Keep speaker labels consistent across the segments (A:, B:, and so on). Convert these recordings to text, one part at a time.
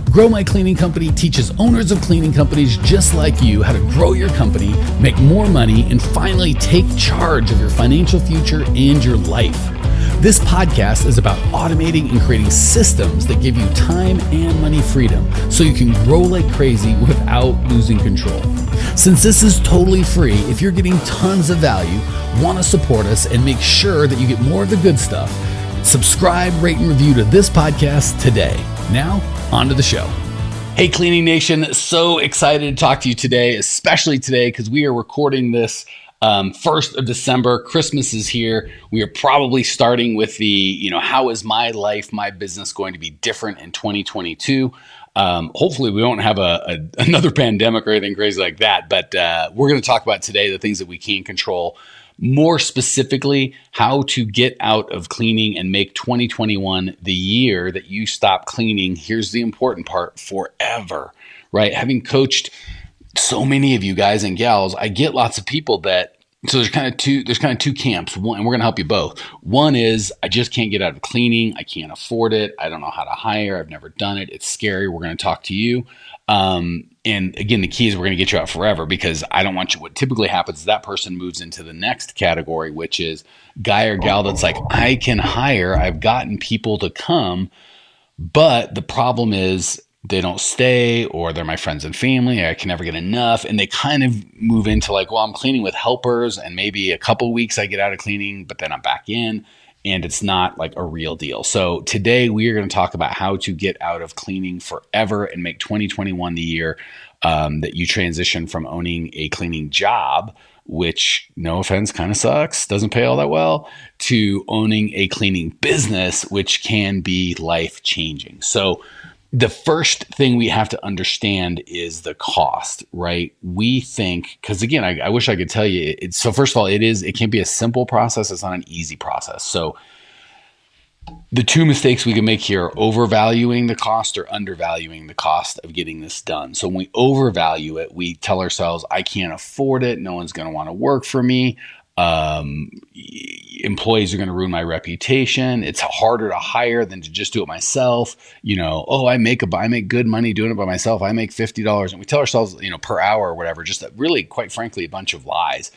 A: Grow My Cleaning Company teaches owners of cleaning companies just like you how to grow your company, make more money, and finally take charge of your financial future and your life. This podcast is about automating and creating systems that give you time and money freedom so you can grow like crazy without losing control. Since this is totally free, if you're getting tons of value, want to support us and make sure that you get more of the good stuff, subscribe, rate, and review to this podcast today. Now, on to the show. Hey, Cleaning Nation. So excited to talk to you today, especially today because we are recording this 1st of December. Christmas is here. We are probably starting with the, how is my life, my business going to be different in 2022? Hopefully we won't have another pandemic or anything crazy like that, but we're going to talk about today the things that we can control. More specifically, how to get out of cleaning and make 2021 the year that you stop cleaning. Here's the important part: forever, right? Having coached so many of you guys and gals, I get lots of people that, so there's kind of two camps. One, and we're going to help you both. One is, I just can't get out of cleaning. I can't afford it. I don't know how to hire. I've never done it. It's scary. We're going to talk to you. And again, the key is we're going to get you out forever, because I don't want you. What typically happens is that person moves into the next category, which is guy or gal that's like, I can hire. I've gotten people to come, but the problem is they don't stay, or they're my friends and family. I can never get enough. And they kind of move into like, well, I'm cleaning with helpers, and maybe a couple weeks I get out of cleaning, but then I'm back in. And it's not like a real deal. So today we are going to talk about how to get out of cleaning forever and make 2021 the year that you transition from owning a cleaning job, which, no offense, kind of sucks, doesn't pay all that well, to owning a cleaning business, which can be life-changing. So the first thing we have to understand is the cost, right? We think, because again, I wish I could tell you. So first of all, it can be a simple process. It's not an easy process. So the two mistakes we can make here are overvaluing the cost or undervaluing the cost of getting this done. So when we overvalue it, we tell ourselves, I can't afford it. No one's going to want to work for me. Employees are going to ruin my reputation. It's harder to hire than to just do it myself. I make good money doing it by myself. I make $50, and we tell ourselves, per hour or whatever, just really, quite frankly, a bunch of lies.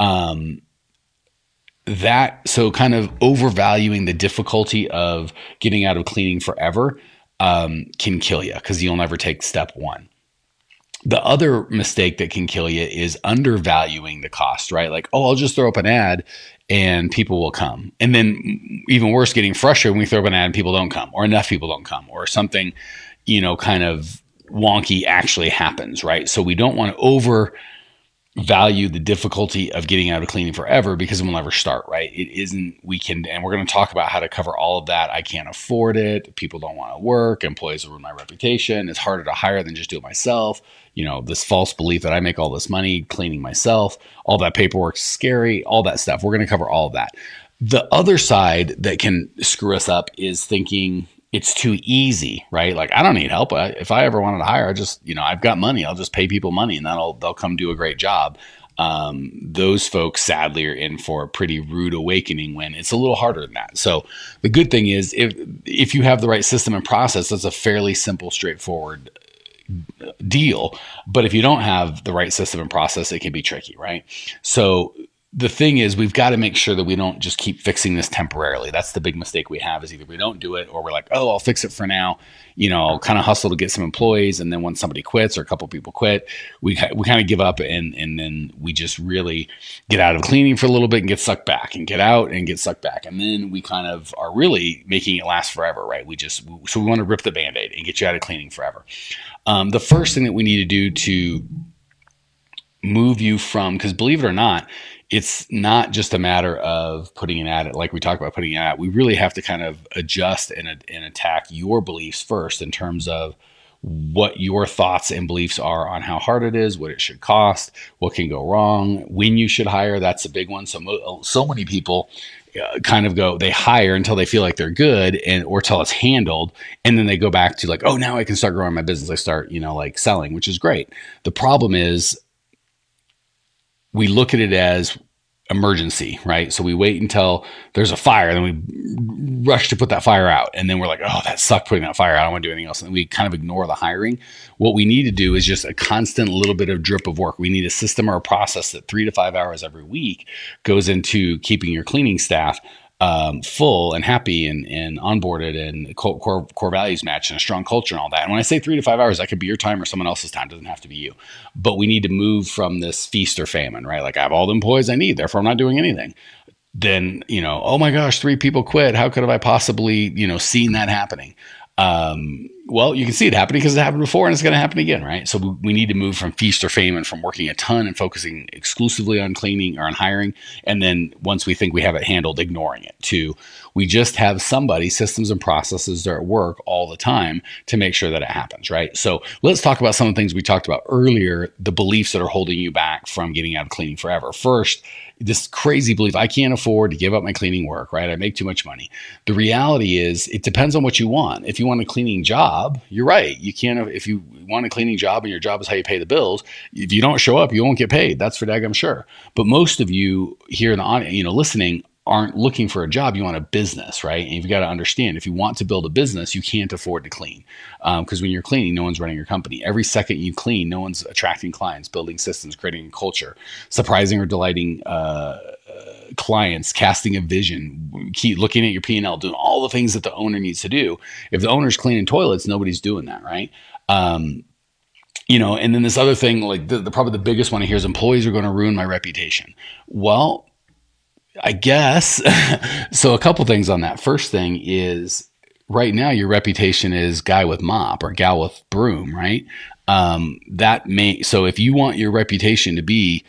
A: So kind of overvaluing the difficulty of getting out of cleaning forever, can kill you, because you'll never take step one. The other mistake that can kill you is undervaluing the cost, right? Like, I'll just throw up an ad and people will come. And then even worse, getting frustrated when we throw up an ad and people don't come, or enough people don't come, or something, kind of wonky actually happens, right? So we don't want to overvalue the difficulty of getting out of cleaning forever, because we'll never start, right? It isn't, and we're going to talk about how to cover all of that. I can't afford it. People don't want to work. Employees will ruin my reputation. It's harder to hire than just do it myself. This false belief that I make all this money cleaning myself, all that paperwork's scary, all that stuff. We're going to cover all of that. The other side that can screw us up is thinking it's too easy, right? Like, I don't need help. If I ever wanted to hire, I've got money. I'll just pay people money and they'll come do a great job. Those folks sadly are in for a pretty rude awakening when it's a little harder than that. So the good thing is if you have the right system and process, that's a fairly simple, straightforward deal. But if you don't have the right system and process, it can be tricky, right? So the thing is, we've got to make sure that we don't just keep fixing this temporarily. That's the big mistake we have, is either we don't do it, or we're like, oh, I'll fix it for now, kind of hustle to get some employees. And then when somebody quits or a couple people quit, we kind of give up, and then we just really get out of cleaning for a little bit and get sucked back, and get out and get sucked back. And then we kind of are really making it last forever, right? So we want to rip the Band-Aid and get you out of cleaning forever. The first thing that we need to do to move you from, because believe it or not, it's not just a matter of putting an ad, like we talked about putting an ad. We really have to kind of adjust and attack your beliefs first, in terms of what your thoughts and beliefs are on how hard it is, what it should cost, what can go wrong, when you should hire. That's a big one. So many people kind of they hire until they feel like they're good, or till it's handled. And then they go back to like, oh, now I can start growing my business. I start, like selling, which is great. The problem is, we look at it as, emergency, right? So we wait until there's a fire, then we rush to put that fire out. And then we're like, oh, that sucked putting that fire out. I don't want to do anything else. And we kind of ignore the hiring. What we need to do is just a constant little bit of drip of work. We need a system or a process that 3 to 5 hours every week goes into keeping your cleaning staff full and happy and onboarded and core values match and a strong culture and all that. And when I say 3 to 5 hours, that could be your time or someone else's time. It doesn't have to be you. But we need to move from this feast or famine, right? Like I have all the employees I need, therefore I'm not doing anything. Then, oh my gosh, 3 people quit. How could have I possibly, seen that happening? Well, you can see it happening because it happened before and it's going to happen again, right? So we need to move from feast or famine, from working a ton and focusing exclusively on cleaning or on hiring. And then once we think we have it handled, ignoring it, to we just have somebody, systems and processes that are at work all the time to make sure that it happens, right? So let's talk about some of the things we talked about earlier, the beliefs that are holding you back from getting out of cleaning forever. First, this crazy belief, I can't afford to give up my cleaning work, right? I make too much money. The reality is it depends on what you want. If you want a cleaning job, you're right. You can't, if you want a cleaning job and your job is how you pay the bills, if you don't show up, you won't get paid. That's for daggum sure. But most of you here in the audience, listening, aren't looking for a job. You want a business, right? And you've got to understand, if you want to build a business, you can't afford to clean. Because when you're cleaning, no one's running your company. Every second you clean, no one's attracting clients, building systems, creating a culture, surprising or delighting clients, casting a vision, keep looking at your P&L, doing all the things that the owner needs to do. If the owner's cleaning toilets, nobody's doing that, right? And then this other thing, like the probably the biggest one here is employees are going to ruin my reputation. Well, I guess. So a couple things on that. First thing is, right now your reputation is guy with mop or gal with broom, right? So if you want your reputation to be,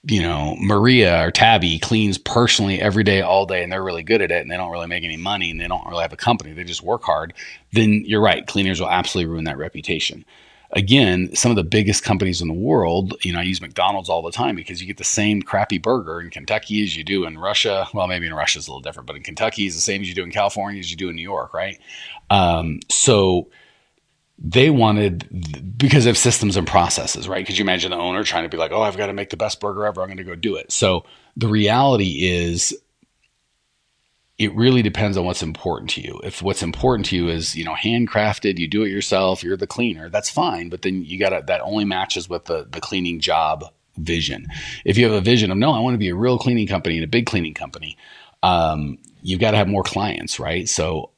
A: Maria or Tabby cleans personally every day, all day, and they're really good at it, and they don't really make any money, and they don't really have a company, they just work hard, then you're right. Cleaners will absolutely ruin that reputation. Again, some of the biggest companies in the world, I use McDonald's all the time because you get the same crappy burger in Kentucky as you do in Russia. Well, maybe in Russia it's a little different, but in Kentucky it's the same as you do in California as you do in New York, right? So they wanted, because of systems and processes, right? Could you imagine the owner trying to be like, oh, I've got to make the best burger ever, I'm going to go do it. So the reality is, it really depends on what's important to you. If what's important to you is, handcrafted, you do it yourself, you're the cleaner, that's fine. But then that only matches with the cleaning job vision. If you have a vision of, no, I want to be a real cleaning company and a big cleaning company, you've got to have more clients, right? So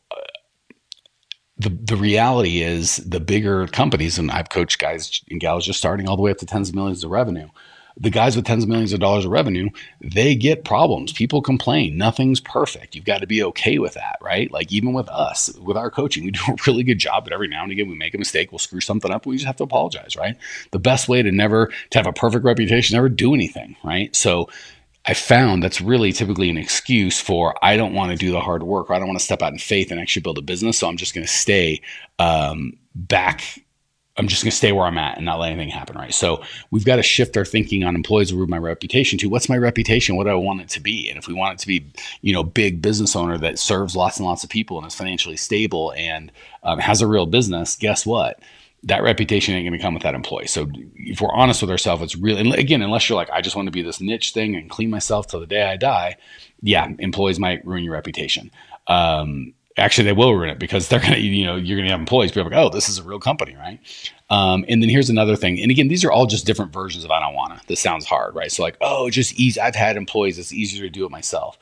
A: the reality is, the bigger companies, and I've coached guys and gals just starting all the way up to tens of millions of revenue. The guys with tens of millions of dollars of revenue, they get problems. People complain. Nothing's perfect. You've got to be okay with that, right? Like even with us, with our coaching, we do a really good job, but every now and again we make a mistake. We'll screw something up. We just have to apologize, right? The best way to have a perfect reputation, never do anything, right? So I found that's really typically an excuse for, I don't want to do the hard work, or I don't want to step out in faith and actually build a business. So I'm just going to stay back. I'm just going to stay where I'm at and not let anything happen, right? So we've got to shift our thinking on employees who ruin my reputation to, what's my reputation? What do I want it to be? And if we want it to be, big business owner that serves lots and lots of people and is financially stable and has a real business, guess what? That reputation ain't going to come with that employee. So if we're honest with ourselves, it's really, and again, unless you're like, I just want to be this niche thing and clean myself till the day I die. Yeah, employees might ruin your reputation. Actually, they will ruin it, because they're going to, you're going to have employees be like, oh, this is a real company, right? And then here's another thing. And again, these are all just different versions of I don't want to. This sounds hard, right? So like, oh, just easy. I've had employees. It's easier to do it myself.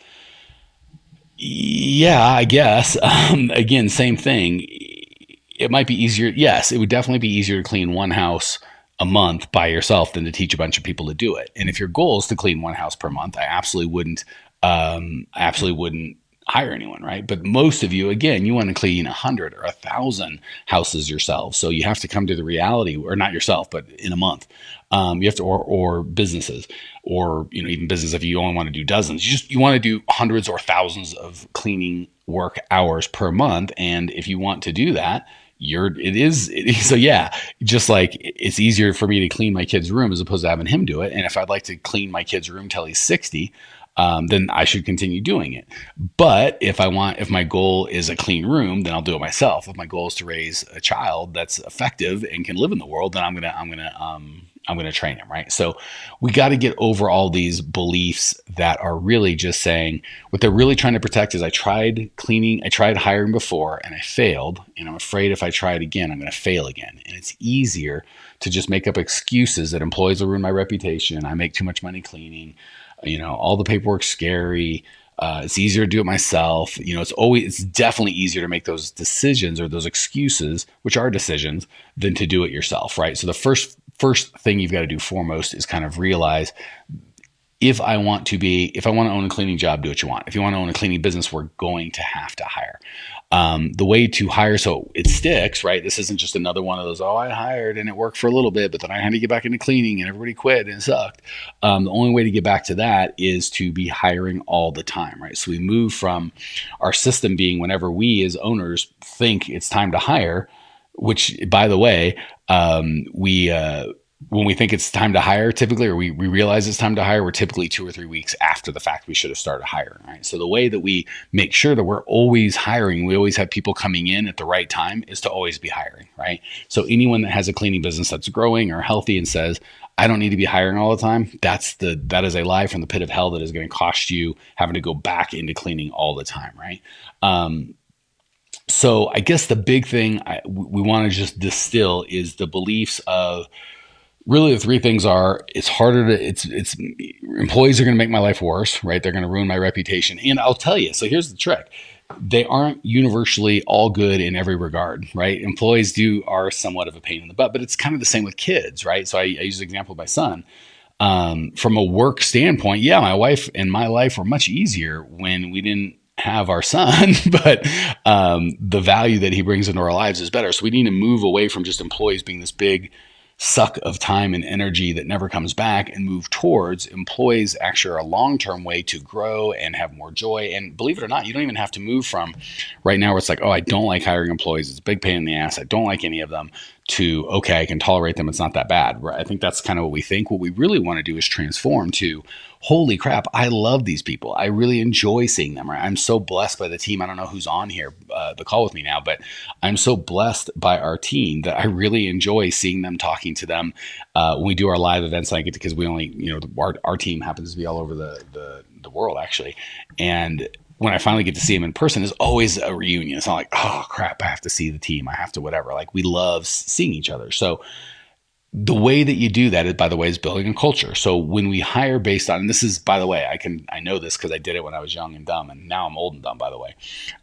A: Yeah, I guess. Again, same thing. It might be easier. Yes, it would definitely be easier to clean one house a month by yourself than to teach a bunch of people to do it. And if your goal is to clean one house per month, I absolutely wouldn't hire anyone, right? But most of you, again, you want to clean 100 or 1,000 houses yourselves. So you have to come to the reality, or not yourself, but in a month, you have to, or businesses, or, even business, if you only want to do dozens, you want to do hundreds or thousands of cleaning work hours per month. And if you want to do that, so yeah, just like it's easier for me to clean my kid's room as opposed to having him do it. And if I'd like to clean my kid's room till he's 60, then I should continue doing it. But if my goal is a clean room, then I'll do it myself. If my goal is to raise a child that's effective and can live in the world, then I'm gonna I'm going to train him, right? So we got to get over all these beliefs that are really just saying what they're really trying to protect is I tried hiring before and I failed. And I'm afraid if I try it again, I'm going to fail again. And it's easier to just make up excuses that employees will ruin my reputation. I make too much money cleaning. All the paperwork's scary. It's easier to do it myself. It's definitely easier to make those decisions or those excuses, which are decisions, than to do it yourself, right? So the first thing you've got to do foremost is kind of realize if I want to own a cleaning job, do what you want. If you want to own a cleaning business, we're going to have to hire. The way to hire so it sticks, right? This isn't just another one of those, I hired and it worked for a little bit, but then I had to get back into cleaning and everybody quit and it sucked. The only way to get back to that is to be hiring all the time, right? So we move from our system being whenever we as owners think it's time to hire, which, by the way, when we think it's time to hire, typically, or we realize it's time to hire, we're typically 2 or 3 weeks after the fact we should have started hiring, right? So the way that we make sure that we're always hiring, we always have people coming in at the right time, is to always be hiring, right? So anyone that has a cleaning business that's growing or healthy and says, I don't need to be hiring all the time, that is a lie from the pit of hell that is going to cost you having to go back into cleaning all the time, right? So I guess the big thing we want to just distill is the beliefs of, really, the three things are, employees are going to make my life worse, right? They're going to ruin my reputation. And I'll tell you, so here's the trick. They aren't universally all good in every regard, right? Employees are somewhat of a pain in the butt, but it's kind of the same with kids, right? So I use the example of my son. From a work standpoint, my wife and my life were much easier when we didn't have our son, but the value that he brings into our lives is better. So we need to move away from just employees being this big suck of time and energy that never comes back and move towards employees actually are a long-term way to grow and have more joy. And believe it or not, you don't even have to move from right now where it's like, I don't like hiring employees. It's a big pain in the ass. I don't like any of them, to, okay, I can tolerate them. It's not that bad, right? I think that's kind of what we think. What we really want to do is transform to, holy crap, I love these people. I really enjoy seeing them, right? I'm so blessed by the team. I don't know who's on here, the call with me now, but I'm so blessed by our team that I really enjoy seeing them, talking to them. When we do our live events, I get to, because we only, our team happens to be all over the world actually. And when I finally get to see them in person, it's always a reunion. It's not like, oh crap, I have to see the team. I have to whatever. Like, we love seeing each other. So the way that you do that, by the way, is building a culture. So when we hire based on, and this is, by the way, I know this because I did it when I was young and dumb, and now I'm old and dumb, by the way.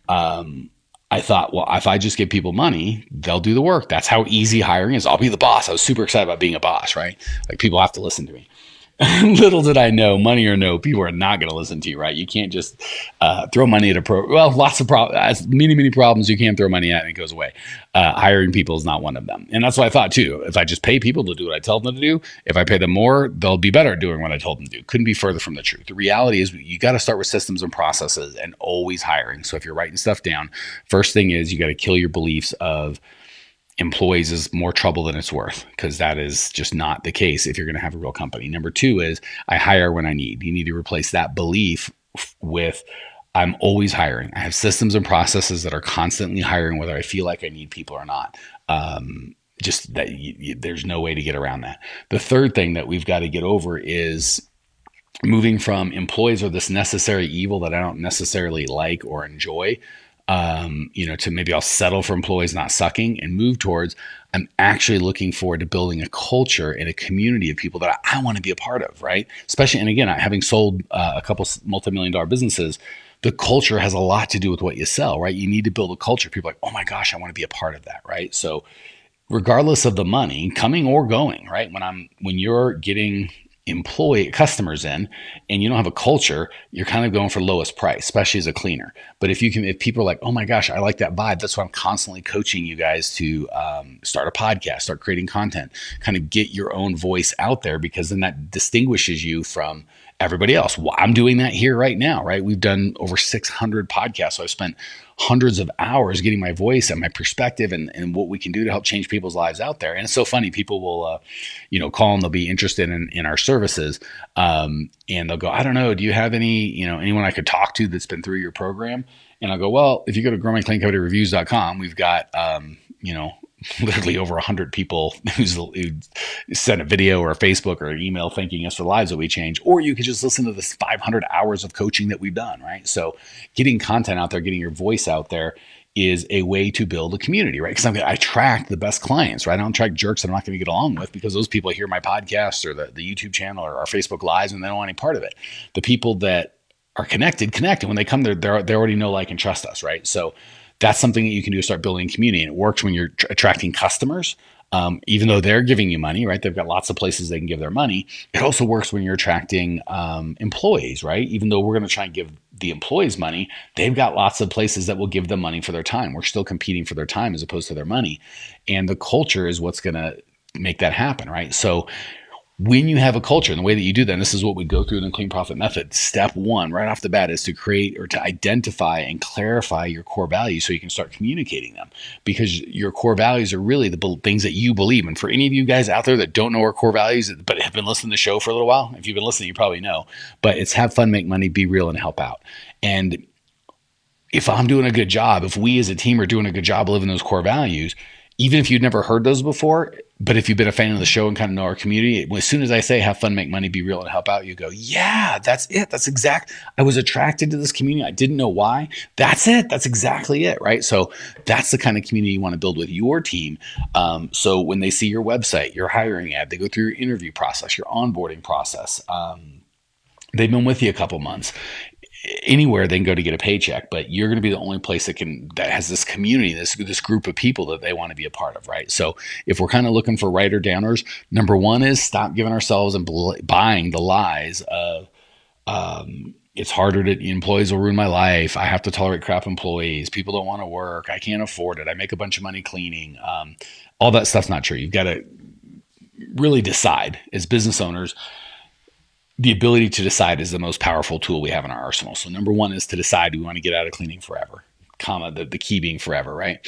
A: I thought, well, if I just give people money, they'll do the work. That's how easy hiring is. I'll be the boss. I was super excited about being a boss, right? Like, people have to listen to me. Little did I know, money or no, people are not going to listen to you, right? You can't just throw money at lots of problems, many problems you can't throw money at and it goes away. Hiring people is not one of them. And that's what I thought too. If I just pay people to do what I tell them to do, if I pay them more, they'll be better at doing what I told them to do. Couldn't be further from the truth. The reality is you got to start with systems and processes and always hiring. So if you're writing stuff down, first thing is you got to kill your beliefs of employees is more trouble than it's worth, because that is just not the case if you're going to have a real company. Number two is I hire when I need. You need to replace that belief with I'm always hiring. I have systems and processes that are constantly hiring, whether I feel like I need people or not. Just that there's no way to get around that. The third thing that we've got to get over is moving from employees are this necessary evil that I don't necessarily like or enjoy, to maybe I'll settle for employees not sucking, and move towards I'm actually looking forward to building a culture and a community of people that I want to be a part of, right? Especially, and again, having sold a couple multi-million-dollar businesses, the culture has a lot to do with what you sell, right? You need to build a culture. People are like, oh my gosh, I want to be a part of that, right? So regardless of the money coming or going, right? When you're getting customers in and you don't have a culture, you're kind of going for lowest price, especially as a cleaner. But if people are like, oh my gosh, I like that vibe, that's why I'm constantly coaching you guys to start a podcast, start creating content, kind of get your own voice out there, because then that distinguishes you from everybody else. Well, I'm doing that here right now, right? We've done over 600 podcasts. So I've spent hundreds of hours getting my voice and my perspective and what we can do to help change people's lives out there. And it's so funny. People will, call and they'll be interested in our services. And they'll go, I don't know, do you have anyone I could talk to that's been through your program? And I'll go, well, if you go to growmycleancompany.reviews.com, we've got, literally over 100 people who sent a video or a Facebook or an email thanking us for the lives that we change, or you could just listen to this 500 hours of coaching that we've done, right? So getting content out there, getting your voice out there is a way to build a community, right? Because I attract the best clients, right? I don't attract jerks that I'm not going to get along with, because those people hear my podcast or the YouTube channel or our Facebook lives and they don't want any part of it. The people that are connected. When they come there, they already know, like, and trust us, right? So that's something that you can do to start building a community. And it works when you're attracting customers, even though they're giving you money, right? They've got lots of places they can give their money. It also works when you're attracting employees, right? Even though we're going to try and give the employees money, they've got lots of places that will give them money for their time. We're still competing for their time as opposed to their money. And the culture is what's going to make that happen, right? So when you have a culture, and the way that you do that, and this is what we go through in the Clean Profit Method, step one right off the bat is to create or to identify and clarify your core values so you can start communicating them, because your core values are really the things that you believe. And for any of you guys out there that don't know our core values, but have been listening to the show for a little while, if you've been listening, you probably know, but it's have fun, make money, be real, and help out. And if I'm doing a good job, if we as a team are doing a good job of living those core values, even if you've never heard those before, but if you've been a fan of the show and kind of know our community, as soon as I say have fun, make money, be real, and help out, you go, yeah, that's it. That's exact. I was attracted to this community. I didn't know why. That's it. That's exactly it, right? So that's the kind of community you want to build with your team. So when they see your website, your hiring ad, they go through your interview process, your onboarding process. They've been with you a couple months. Anywhere they can go to get a paycheck, but you're going to be the only place that has this community, this group of people that they want to be a part of, right? So if we're kind of looking for writer downers, number one is stop giving ourselves and buying the lies of it's harder to, employees will ruin my life. I have to tolerate crap employees. People don't want to work. I can't afford it. I make a bunch of money cleaning. All that stuff's not true. You've got to really decide as business owners. The ability to decide is the most powerful tool we have in our arsenal. So number one is to decide, do we want to get out of cleaning forever, the key being forever, right?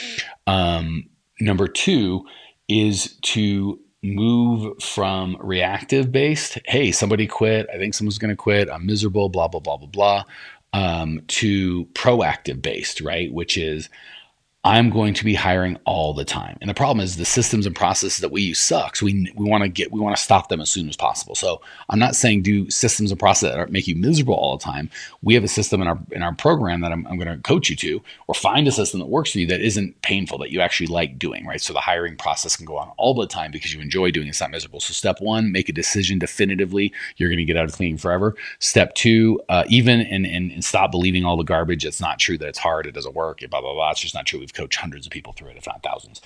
A: Number two is to move from reactive based, hey, somebody quit, I think someone's going to quit, I'm miserable, blah, blah, blah, blah, blah, to proactive based, right? Which is, I'm going to be hiring all the time. And the problem is the systems and processes that we use suck. So we want to stop them as soon as possible. So I'm not saying do systems and processes that make you miserable all the time. We have a system in our program that I'm going to coach you to, or find a system that works for you that isn't painful, that you actually like doing, right? So the hiring process can go on all the time because you enjoy doing it. It's not miserable. So step one, make a decision definitively. You're going to get out of cleaning forever. Step two, and stop believing all the garbage. It's not true that it's hard. It doesn't work. Blah, blah, blah. It's just not true. We've coached hundreds of people through it, if not thousands.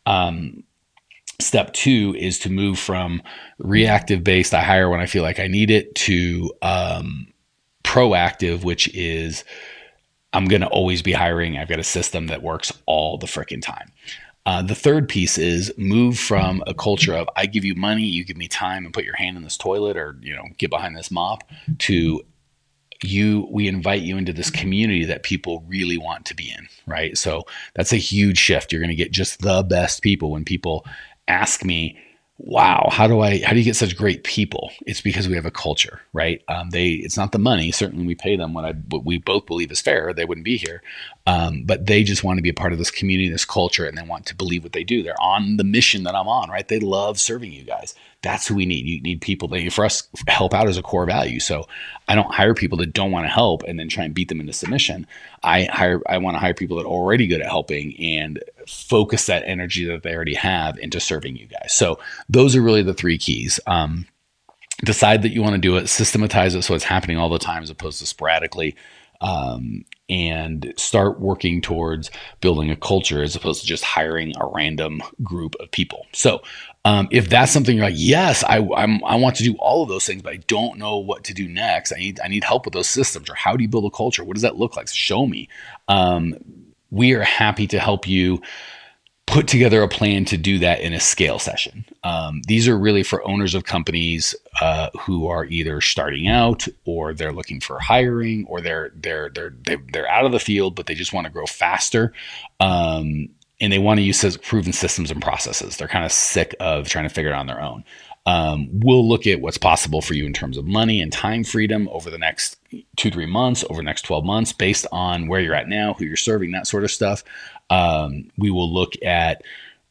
A: Step two is to move from reactive based, I hire when I feel like I need it, to proactive, which is I'm going to always be hiring. I've got a system that works all the freaking time. The third piece is move from a culture of I give you money, you give me time, and put your hand in this toilet, or get behind this mop, to we invite you into this community that people really want to be in, right? So that's a huge shift. You're going to get just the best people. When people ask me, wow, how do you get such great people? It's because we have a culture, right? It's not the money. Certainly we pay them what we both believe is fair. They wouldn't be here. But they just want to be a part of this community, this culture, and they want to believe what they do. They're on the mission that I'm on, right? They love serving you guys. That's who we need. You need people that, for us, help out as a core value. So I don't hire people that don't want to help and then try and beat them into submission. I want to hire people that are already good at helping and focus that energy that they already have into serving you guys. So those are really the three keys. Decide that you want to do it, systematize it so it's happening all the time as opposed to sporadically, and start working towards building a culture as opposed to just hiring a random group of people. So if that's something you're like, yes, I want to do all of those things, but I don't know what to do next. I need help with those systems. Or how do you build a culture? What does that look like? Show me. We are happy to help you put together a plan to do that in a scale session. These are really for owners of companies who are either starting out, or they're looking for hiring, or they're out of the field, but they just want to grow faster. And they want to use proven systems and processes. They're kind of sick of trying to figure it out on their own. We'll look at what's possible for you in terms of money and time freedom over the next 2-3 months, over the next 12 months, based on where you're at now, who you're serving, that sort of stuff. We will look at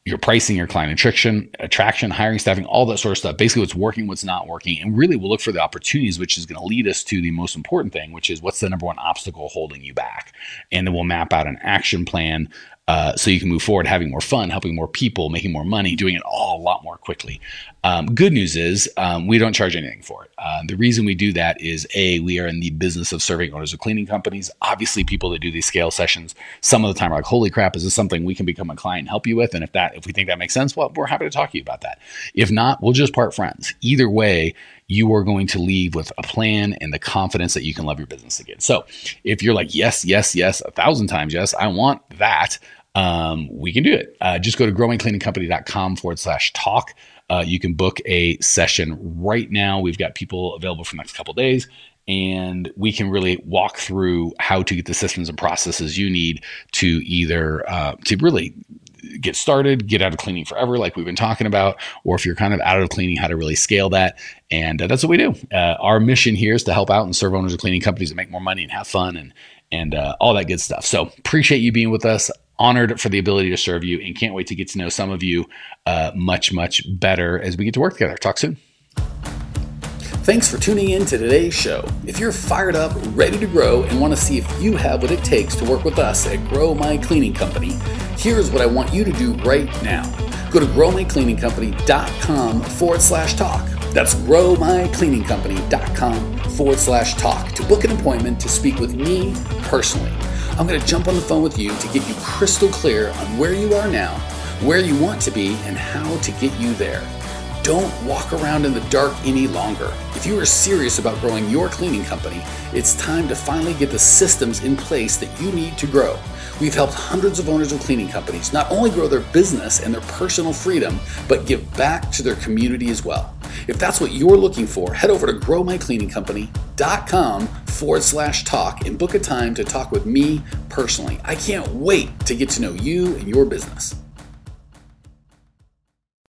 A: your pricing, your client attraction, hiring, staffing, all that sort of stuff. Basically what's working, what's not working. And really we'll look for the opportunities, which is going to lead us to the most important thing, which is what's the number one obstacle holding you back. And then we'll map out an action plan so you can move forward, having more fun, helping more people, making more money, doing it all a lot more quickly. Good news is we don't charge anything for it. The reason we do that is we are in the business of serving owners of cleaning companies. Obviously, people that do these scale sessions, some of the time are like, holy crap, is this something we can become a client and help you with? And if we think that makes sense, well, we're happy to talk to you about that. If not, we'll just part friends. Either way, you are going to leave with a plan and the confidence that you can love your business again. So if you're like, yes, 1,000 times yes, I want that, we can do it. Just go to growmycleaningcompany.com/talk. You can book a session right now. We've got people available for the next couple of days, and we can really walk through how to get the systems and processes you need to either to really get started, get out of cleaning forever, like we've been talking about, or if you're kind of out of cleaning, how to really scale that. And that's what we do. Our mission here is to help out and serve owners of cleaning companies that make more money and have fun and all that good stuff. So appreciate you being with us. Honored for the ability to serve you, and can't wait to get to know some of you much, much better as we get to work together. Talk soon. Thanks for tuning in to today's show. If you're fired up, ready to grow, and want to see if you have what it takes to work with us at Grow My Cleaning Company, here's what I want you to do right now. Go to growmycleaningcompany.com/talk. That's growmycleaningcompany.com/talk to book an appointment to speak with me personally. I'm going to jump on the phone with you to get you crystal clear on where you are now, where you want to be, and how to get you there. Don't walk around in the dark any longer. If you are serious about growing your cleaning company, it's time to finally get the systems in place that you need to grow. We've helped hundreds of owners of cleaning companies not only grow their business and their personal freedom, but give back to their community as well. If that's what you're looking for, head over to growmycleaningcompany.com/talk and book a time to talk with me personally. I can't wait to get to know you and your business.